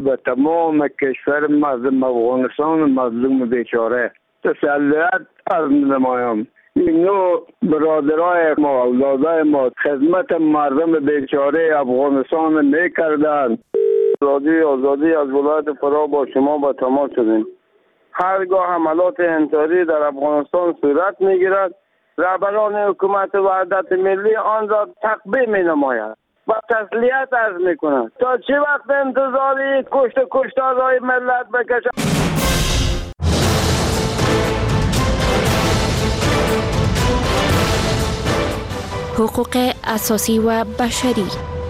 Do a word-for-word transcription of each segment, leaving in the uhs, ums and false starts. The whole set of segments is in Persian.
به تمام کشور مردم افغانستان مظلوم بیچاره تسلیت عرض نمایم. این نوع برادرای ما اولادای ما خدمت مردم بیچاره افغانستان میکردند. آزادی آزادی از ولایت فرا با شما با تماس شدیم. هرگاه حملات انتحاری در افغانستان صورت میگیرد، رهبران حکومت وحدت ملی آن را تقبیح می نماید و تسلیت عرض می کنند. تا چه وقت انتظاری کشت و کشتار رای ملت بکشند؟ حقوق اساسی و بشری.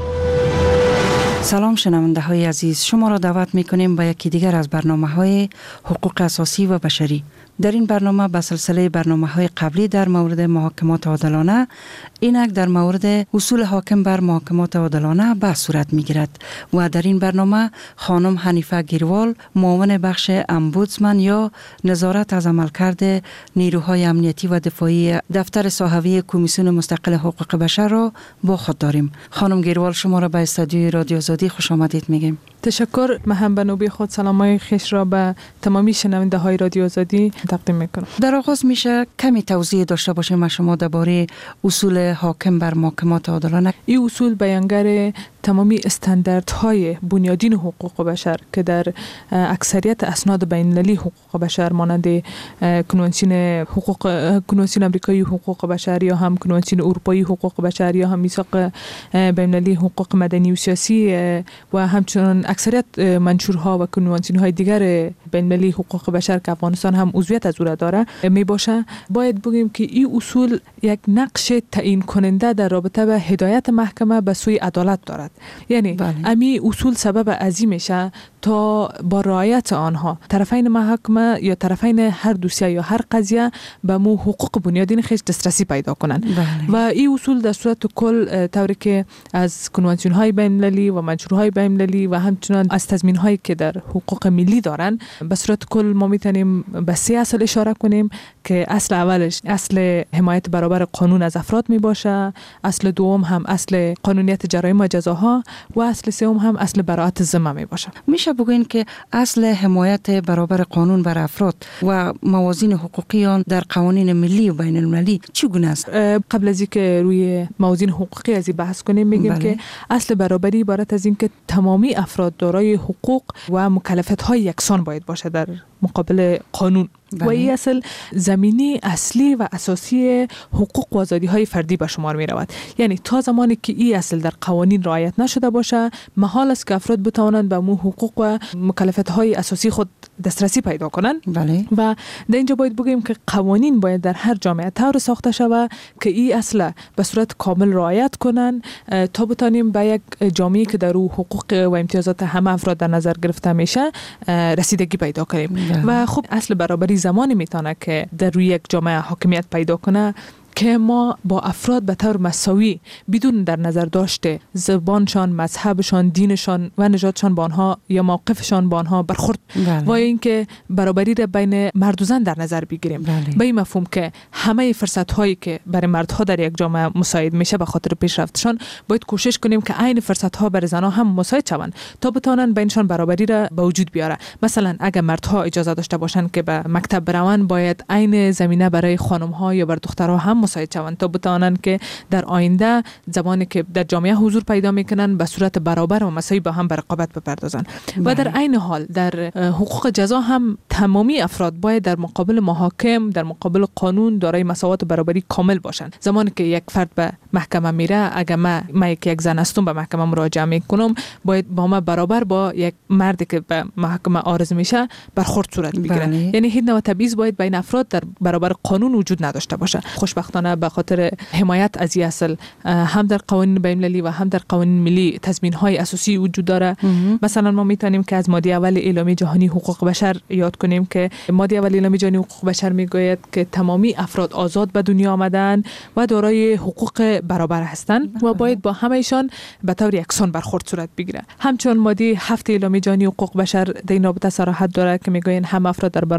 سلام شنونده های عزیز، شما را دعوت می کنیم به یکی دیگر از برنامه های حقوق اساسی و بشری. در این برنامه به سلسله برنامه های قبلی در مورد محاکمات عادلانه، اینک در مورد اصول حاکم بر محاکمات عادلانه بحث صورت می گیرد و در این برنامه خانم حنیفه گیروال، معاون بخش امبودسمن یا نظارت از عملکرد نیروهای امنیتی و دفاعی دفتر صحوی کمیسیون مستقل حقوق بشر را با خود داریم. خانم گیروال، شما را به استودیوی رادیو آزادی خوش آمدید میگیم. تشکر. من هم به نوبه خود سلامای خوش را به تمامی شنونده های رادیو آزادی تقدیم میکنم. در آغاز میشه کمی توضیح داشته باشیم شما درباره اصول حاکم بر محاکمات عادلانه. این اصول بیانگر تمامی استانداردهای بنیادین حقوق بشر که در اکثریت اسناد بین‌المللی حقوق بشر مانند کنوانسیون حقوق کنوانسیون آمریکایی حقوق بشر یا هم کنوانسیون اروپایی حقوق بشر یا هم میثاق بین‌المللی حقوق مدنی و سیاسی و همچنین اکثریت منشورها و کنوانسیون‌های دیگر بین‌المللی حقوق بشر که افغانستان هم عضویت از او داره می باشه، باید بگیم که این اصول یک نقش تعیین کننده در رابطه به هدایت محکمه به سوی عدالت دارد. یعنی بله. امی اصول سبب عظیم میشه تا با رعایت آنها طرفین محکمه یا طرفین هر دوسیه یا هر قضیه به مو حقوق بنیادین خیش دسترسی پیدا کنند. بله. و این اصول در صورت کل طوری که از کنوانسیون های بین المللی و منشورهای بین المللی و همچنین از تضمین هایی که در حقوق ملی دارن، به صورت کل ما میتونیم به سه اصل اشاره کنیم که اصل اولش اصل حمایت برابر قانون از افراد می باشه، اصل دوم هم اصل قانونیت جرایم و جزاها و اصل سوم هم اصل براءت ذمه می باشه. میشه بگوین که اصل حمایت برابر قانون بر افراد و موازین حقوقی آن در قوانین ملی و بین المللی چگونه است؟ قبل از اینکه روی موازین حقوقی از این بحث کنیم میگیم بله. که اصل برابری عبارت از این که تمامی افراد دارای حقوق و مکلفیت های یکسان باید باشه در مقابل قانون. بله. و این اصل زمینی اصلی و اساسی حقوق و آزادی های فردی به شمار می رود. یعنی تا زمانی که این اصل در قوانین رعایت نشده باشه، محال است که افراد بتوانند به مو حقوق و مکلفیت های اساسی خود دسترسی پیدا کنند. بله. و در اینجا باید بگیم که قوانین باید در هر جامعه طور ساخته شود که این اصل به صورت کامل رعایت کنند تا بتانیم به یک جامعه که در او حقوق و امتیازات همه افراد در نظر گرفته میشه رسیدگی پیدا کنیم. بله. و خب اصل برابری زمانی میتونه که در روی یک جامعه حاکمیت پیدا کنه که ما با افراد به طور مساوی بدون در نظر داشته زبانشان، مذهبشان، دینشان و نژادشان با آنها یا موقفشان با آنها برخورد بله. و اینکه برابری را بین مرد و زن در نظر بگیریم. بله. به این مفهوم که همه فرصت هایی که برای مردها در یک جامعه مساعد میشه به خاطر پیشرفتشان، باید کوشش کنیم که عین فرصت ها برای زنها هم مساعد شوند تا بتوانند بینشان برابری را به وجود بیاره. مثلا اگر مردها اجازه داشته باشند که به مکتب بروند، باید عین زمینه برای خانم ها یا بر دخترها هم مساعد شوند تا بتوانند که در آینده زمانی که در جامعه حضور پیدا میکنن به صورت برابر و مساوی با هم به رقابت بپردازند. و در عین حال در حقوق جزا هم تمامی افراد باید در مقابل محاکم، در مقابل قانون دارای مساوات و برابری کامل باشند. زمانی که یک فرد به محکمه میره، اگر ما ما یک زن هستم به محکمه مراجعه میکنم، باید با ما برابر با یک مردی که به محکمه عارض میشه برخورد صورت بگیره. یعنی هیچ نوع تبعیض باید بین افراد در برابر قانون وجود نداشته باشه. خوشبختانه به خاطر حمایت از این اصل هم در قوانین بین المللی و هم در قوانین ملی تضمین های اساسی وجود داره. مثلا ما میتونیم که از ماده اول اعلامیه جهانی حقوق بشر یاد کنیم که ماده اول اعلامیه جهانی حقوق بشر میگوید که تمامی افراد آزاد به دنیا آمدن و دارای حقوق برابر هستند و باید با همهشان به طور یکسان برخورد صورت بگیره. همچنین ماده هفت اعلامیه جهانی حقوق بشر در این رابطه صراحت داره که میگوین هم افراد در برابر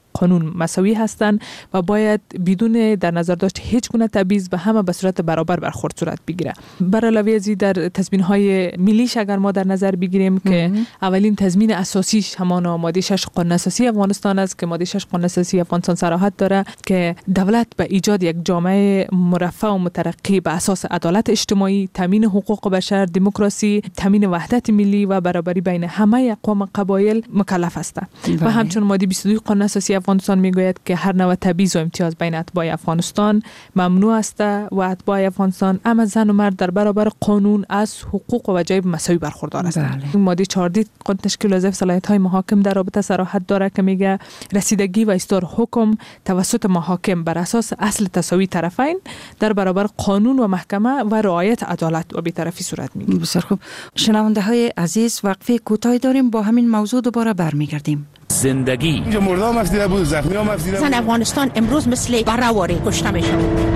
قانون مساوی هستند و باید بدون در نظر داشت هیچ گونه تبعیض به همه به صورت برابر برخورد صورت بگیره. بر علاوه از در تضمین‌های ملیش اگر ما در نظر بگیریم که اولین تضمین اساسیش همان ماده شش قانون اساسی افغانستان است که ماده شش قانون اساسی افغانستان صراحت داره که دولت به ایجاد یک جامعه مرفه و مترقی به اساس عدالت اجتماعی، تامین حقوق بشر، دموکراسی، تامین وحدت ملی و برابری بین همه اقوام و قبایل مکلف است. و همچنین ماده بیست و دو قانون اساسی افغانستان میگوید که هر نوع تبعیض و امتیاز بین اتباع افغانستان ممنوع است و اتباع افغانستان اما زن و مرد در برابر قانون از حقوق و وجایب مساوی برخوردار هستند. ماده چهارده قانون تشکیل وظایف صلاحیت‌های محاکم در رابطه صراحت داره که میگه رسیدگی و اصدار حکم توسط محاکم بر اساس اصل تساوی طرفین در برابر قانون و محکمه و رعایت عدالت و بی‌طرفی صورت میگیره. بسیار خوب. شنونده های عزیز، وقفه کوتاهی داریم، با همین موضوع دوباره برمیگردیم. زندگی اینجا مردم افسیده بود، زخمی هم افسیده بود. زن افغانستان امروز مثل برآوری کشته میشه.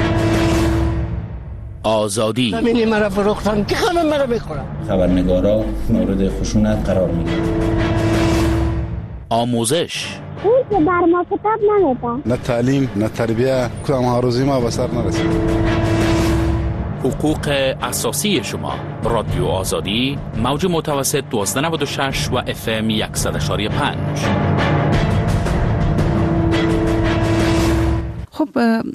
آزادی زمینی مرا فروختن که همه مرا میخورن. خبرنگارا مورد خشونت قرار میگیرن. آموزش اون که بر ما کتاب نمیده. نه تعلیم نه تربیه، کدام هاروزی ما به سر نرسید. حقوق اساسی شما. رادیو آزادی، موج متوسط دوازده نود و شش و اف ام صد و یک و پنج. خب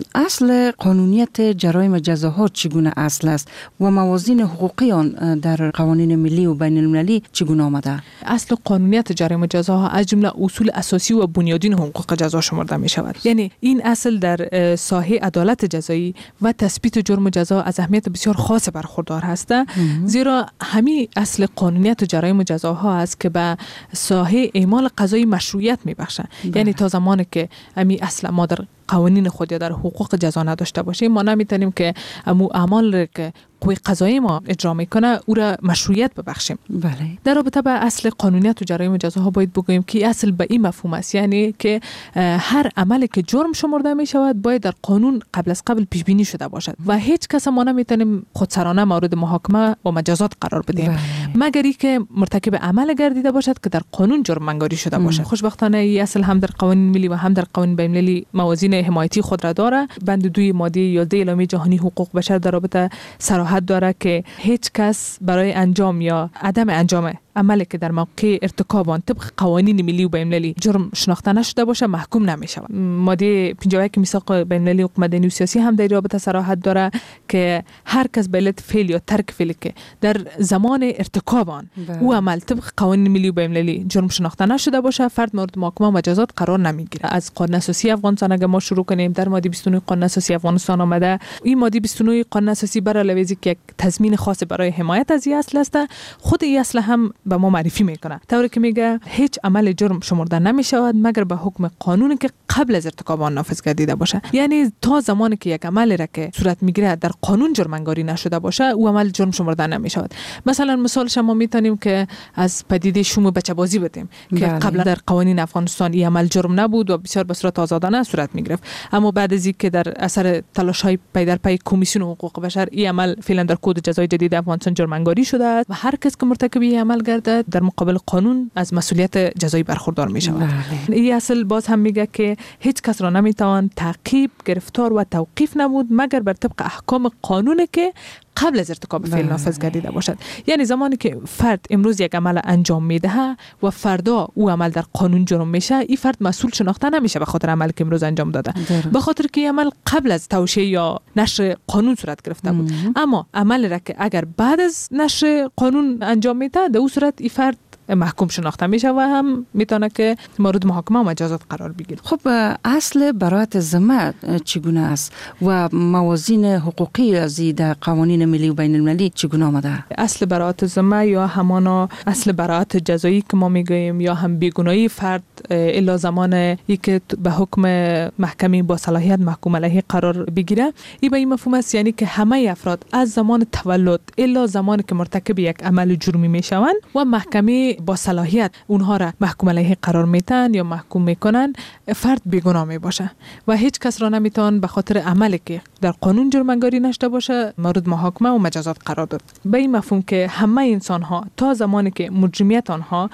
اصل قانونیت جرایم و جزاها چگونه اصل است و موازین حقوقی آن در قوانین ملی و بین المللی چگونه آمده؟ اصل قانونیت جرایم و جزاها از جمله اصول اساسی و بنیادین حقوق جزا شمرده می شود. یعنی این اصل در ساحه عدالت جزایی و تثبیت جرم و جزا از اهمیت بسیار خاص برخوردار هسته، زیرا همین اصل قانونیت جرایم و جزاها است که به ساحه اعمال قضایی مشروعیت می بخشه. یعنی تا زمانی که همین اصل ما در قوانین خود یا در حقوق جزا نداشته باشیم، ما نمیتونیم که امو اعمال که قوی قضایی ما اجرا میکنه او را مشروعیت ببخشیم. بله. در رابطه با اصل قانونیت و جرایم و جزاها باید بگوییم که اصل به این مفهوم است، یعنی که هر عملی که جرم شمرده می شود باید در قانون قبل از قبل پیش بینی شده باشد و هیچ کس ما نمیتونیم خودسرانه مورد محاکمه و مجازات قرار بدیم مگر اینکه مرتکب عمل گردیده باشد که در قانون جرم منگاری شده باشد. خوشبختانه این اصل هم در قوانین ملی و هم در قوانین بین المللی موازین حمایتی خود را داره. بند دوی ماده یازده اعلامیه جهانی حقوق بشر در رابطه صراحت داره که هیچ کس برای انجام یا عدم انجام عملی که در موقع ارتکاب آن طبق قوانین ملی و بین المللی جرم شناخته نشده باشه محکوم نمی شود. ماده پنجاه و یک میثاق بین المللی حقوق مدنی و سیاسی هم در رابطه صراحت داره که هر کس به علت فعل یا ترک فعلی که در زمان ارتکاب آن او عمل طبق قوانین ملی و بین المللی جرم شناخته نشده باشه فرد مورد محاکمه و مجازات قرار نمیگیره. از قانون اساسی افغانستان اگه ما شروع کنیم، در ماده بیست و نه قانون اساسی افغانستان آمده. این ماده بیست و نه قانون اساسی بر علاوه از اینکه یک تضمین خاص برای حمایت از این اصل است، خود این اصل هم به ما معرفی میکنه، طوری که میگه هیچ عمل جرم شمرده نمیشود مگر به حکم قانونی که قبل از ارتکاب آن نافذ گردیده باشه. یعنی تا زمانی که یک عمل را که صورت میگیره در قانون جرم انگاری نشده باشه او عمل جرم شمرده نمیشود. مثلا مثالش ما میتونیم که از پدیده شوم بچه بازی بدیم که بله. قبلا در قوانین افغانستان این عمل جرم نبود و بسیار به صورت آزادانه صورت میگرفت، اما بعد از اینکه در اثر تلاش‌های پی در پی کمیسیون حقوق بشر این عمل فعلا در کد جزای جدید افغانستان جرم انگاری شده است و هر کس که مرتکب این عمل گردد در مقابل قانون از مسئولیت جزایی برخوردار می شود. این اصل باز هم میگه که هیچ کس را نمیتوان تعقیب، گرفتار و توقیف نمود مگر بر طبق احکام قانونی که قبل از ارتکاب فعل نافذ گردیده باشد. یعنی زمانی که فرد امروز یک عمل انجام میده و فردا او عمل در قانون جرم میشه، این فرد مسئول شناخته نمیشه به خاطر عملی که امروز انجام داده، به خاطر که این عمل قبل از توشیح یا نشر قانون صورت گرفته بود. اما عملی را که اگر بعد از نشر قانون انجام میده، در اون صورت این فرد محکوم شناخته میشه و هم میتونه که مورد محاکمه و مجازات قرار بگیره. خب اصل برائت ذمه چگونه است و موازین حقوقی از در قوانین ملی و بین المللی چگونه آمده؟ اصل برائت ذمه یا همانا اصل برائت جزایی که ما میگوییم یا هم بیگناهی فرد الا زمان ای که به حکم محکمه با صلاحیت محکوم علیه قرار بگیره، این به این مفهوم است یعنی که همه افراد از زمان تولد الا زمانی که مرتکب یک عمل جرمی میشوند و محکمه با صلاحیت اونها را محکوم علیه قرار میتن یا محکوم میکنن، فرد بیگناه می باشه و هیچ کس را نمیتوان به خاطر عملی که در قانون جرم انگاری نشده باشه مورد محاکمه و مجازات قرار داد. به این مفهوم که همه انسان ها تا زمانی که مجرمیت آنها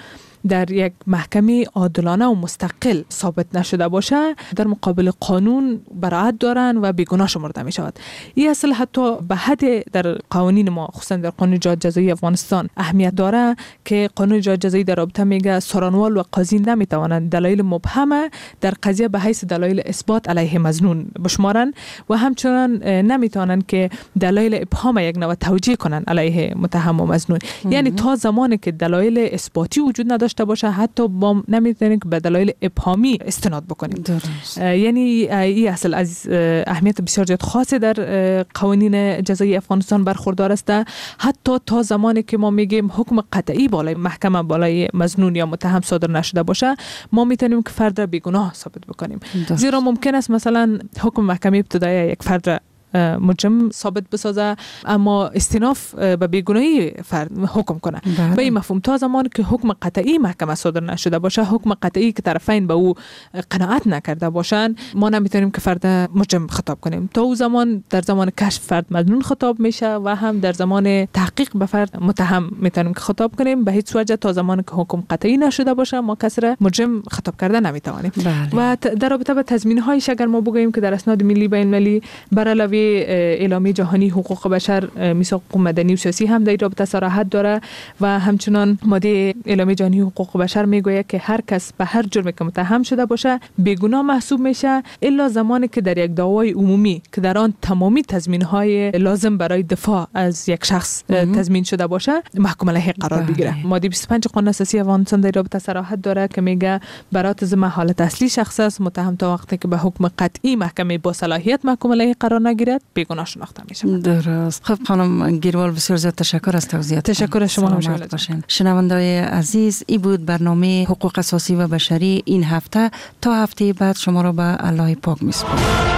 در یک محکمه عادلانه و مستقل ثابت نشده باشه در مقابل قانون براعت دارن و بیگناه شمرده می شود. این اصل حتی به حد در قوانین ما خصوصا در قانون جنایت جزایی افغانستان اهمیت داره که قانون جنایت جزایی در رابطه میگه سارانوال و قاضی نمی توانند دلایل مبهمه در قضیه به حیث دلایل اثبات علیه مظنون بشمارن و همچنان نمی توانند که دلایل ابهام یک نوع توجیه کنن علیه متهم و مظنون. یعنی تا زمانی که دلایل اثباتی وجود نداشته باشه حتی با نمیتونیم که به دلایل ابهامی استناد بکنیم. درست. یعنی این اصل از اهمیت بسیار زیاد خاصی در قوانین جزایی افغانستان برخوردار است. حتی تا زمانی که ما میگیم حکم قطعی بالای محکمه بالای مظنون یا متهم صادر نشده باشه ما میتونیم که فرد را بیگناه ثابت بکنیم. درست. زیرا ممکن است مثلا حکم محکمه ابتدایی یک فرد را مجرم ثابت بسازه اما استیناف به بیگناهی فرد حکم کنه. به این مفهوم تا زمانی که حکم قطعی محکمه صادر نشده باشه، حکم قطعی که طرفین به او قناعت نکرده باشن، ما نمیتونیم که فرد مجرم خطاب کنیم. تا او زمان در زمان کشف فرد مظنون خطاب میشه و هم در زمان تحقیق به فرد متهم میتونیم که خطاب کنیم. به هیچ وجه تا زمانی که حکم قطعی نشده باشه ما کسی را مجرم خطاب کرده نمیتوانیم. و در رابطه با تضمین‌هایش اگر ما بگوییم که در اسناد ملی بین المللی بر علاوه اعلامیه جهانی حقوق بشر میثاق مدنی و سیاسی هم در این رابطه صراحت داره و همچنان ماده اعلامیه جهانی حقوق بشر میگوید که هر کس به هر جرمی که متهم شده باشه بیگناه محسوب میشه الا زمانی که در یک دعوای عمومی که در آن تمامی تضمین‌های لازم برای دفاع از یک شخص تضمین شده باشه محکوم علیه قرار بگیره. ماده بیست و پنج قانون اساسی افغانستان در این رابطه صراحت داره که میگه برای تضمین حالت اصلی شخص است متهم تا وقتی که به حکم قطعی محکمه با صلاحیت محکوم علیه قرار نگیرد بیگناه شناخته میشه. درست. خب خانم گیروال بسیار زیاد تشکر از توضیحات. تشکر از شما. شنونده‌های عزیز، این بود برنامه حقوق اساسی و بشری این هفته. تا هفته بعد شما را به الله پاک میسپارم.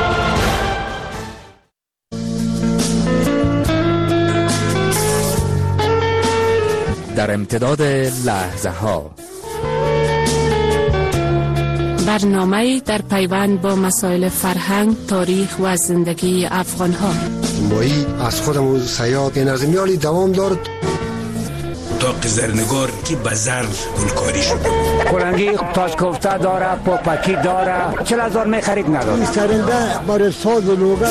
در امتداد لحظه ها برنامه در پیوند با مسائل فرهنگ، تاریخ و زندگی افغان ها. مایی از خودمون سیاد نظمیالی دوام دارد. اتاق زرنگار که بزر گلکاری شده. کلنگی تاش کفته داره، پاپکی داره. چل هزار می خرید نداره. سرنده برای ساز و لوگر.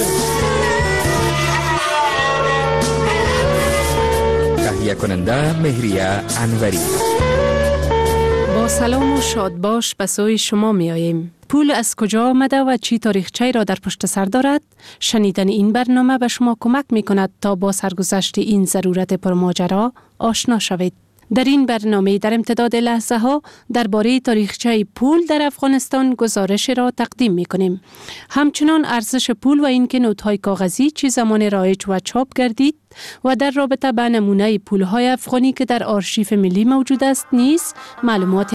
تهیه کننده مهریه انوری. با سلام و شاد باش به سوی شما می آییم. پول از کجا آمده و چی تاریخچه را در پشت سر دارد؟ شنیدن این برنامه به شما کمک می کند تا با سرگذشت این ضرورت پرماجرا آشنا شوید. در این برنامه در امتداد لحظه ها درباره تاریخچه پول در افغانستان گزارش را تقدیم می کنیم. همچنان ارزش پول و اینکه نوت‌های کاغذی چه زمان رایج و چاپ گردید و در رابطه با نمونه پول‌های افغانی که در آرشیو ملی موجود است نیز معلومات